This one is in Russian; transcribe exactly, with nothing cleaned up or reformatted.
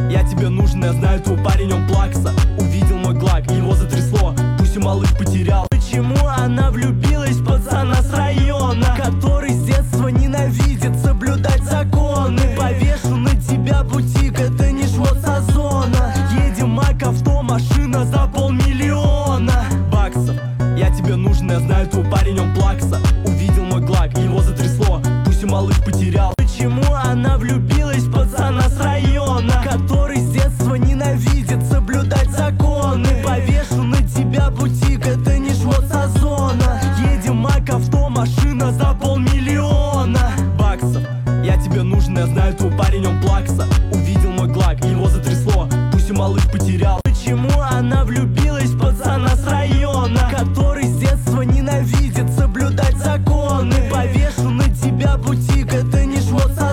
Я тебе нужен, я знаю, твой парень, он плакса. Увидел мой глак, его затрясло. Пусть и малыш потерял. Почему она влюбилась в пацана с района, который с детства ненавидит соблюдать законы? Повешу на тебя бутик, это не шмот с Озона. Едем мак авто, машина за полмиллиона баксов. Я тебе нужен, я знаю, твой парень, он плакса. Увидел мой глак, его затрясло. Пусть и малыш потерял. Почему она влюбилась в пацана с района, который с детства ненавидит соблюдать законы? Повешу на тебя бутик, это не шмот с Озона. Едем мак авто, машина за полмиллиона баксов. Я тебе нужен, я знаю, твой парень, он плакса. Увидел мой глак, его затрясло. Пусть и малыш потерял. Почему она влюбилась в пацана с района, который с детства ненавидит соблюдать законы? Повешу на тебя бутик, это не шмот с